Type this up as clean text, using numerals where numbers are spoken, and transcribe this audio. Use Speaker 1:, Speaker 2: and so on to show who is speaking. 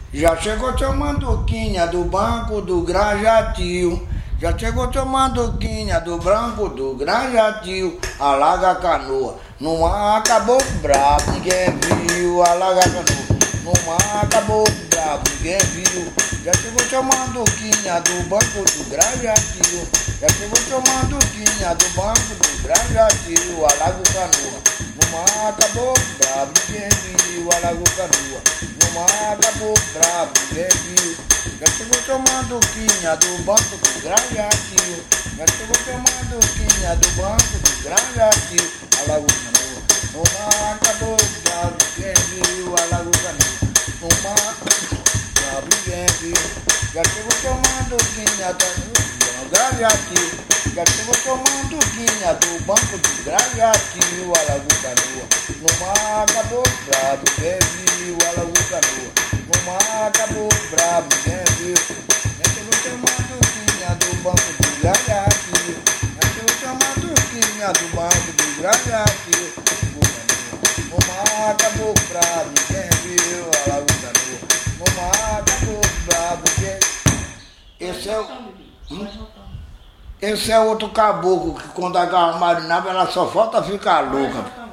Speaker 1: Já chegou seu Manduquinha do Banco do Grajatil. Já chegou seu Manduquinha do Branco do Grajatil. Alaga a canoa, no mar acabou bravo, ninguém viu. Alaga a canoa, no mar acabou bravo, ninguém viu. Já chegou seu Manduquinha do Banco do Grajatil. Já chegou seu Manduquinha do Banco do Grajatil. Alaga a canoa, no mar acabou bravo, ninguém viu. Alaga a canoa, no mar acabou bravo, ninguém viu. Já chegou seu Manduquinha do Banco do Grajatil. Já chegou seu Manduquinha do Banco do Grajatil. Alaga a canoa, no mar acabou bravo, ninguém viu. Alaga a canoa, no mar bravo, ninguém viu. Já chegou seu Manduquinha do Grajatil. Já chegou seu Manduquinha do Banco do Grajatil. Alaga a canoa, no mar acabou bravo, ninguém viu. Alaga a canoa, no mar acabou bravo, ninguém viu. Já chegou seu Manduquinha do Banco do Grajatil. Já chegou seu Manduquinha do Banco do Grajatil. No mar acabou bravo, ninguém viu. Alaga a canoa, no mar acabou bravo, ninguém viu. Esse é outro caboclo que quando a garra marinava ela só falta ficar louca.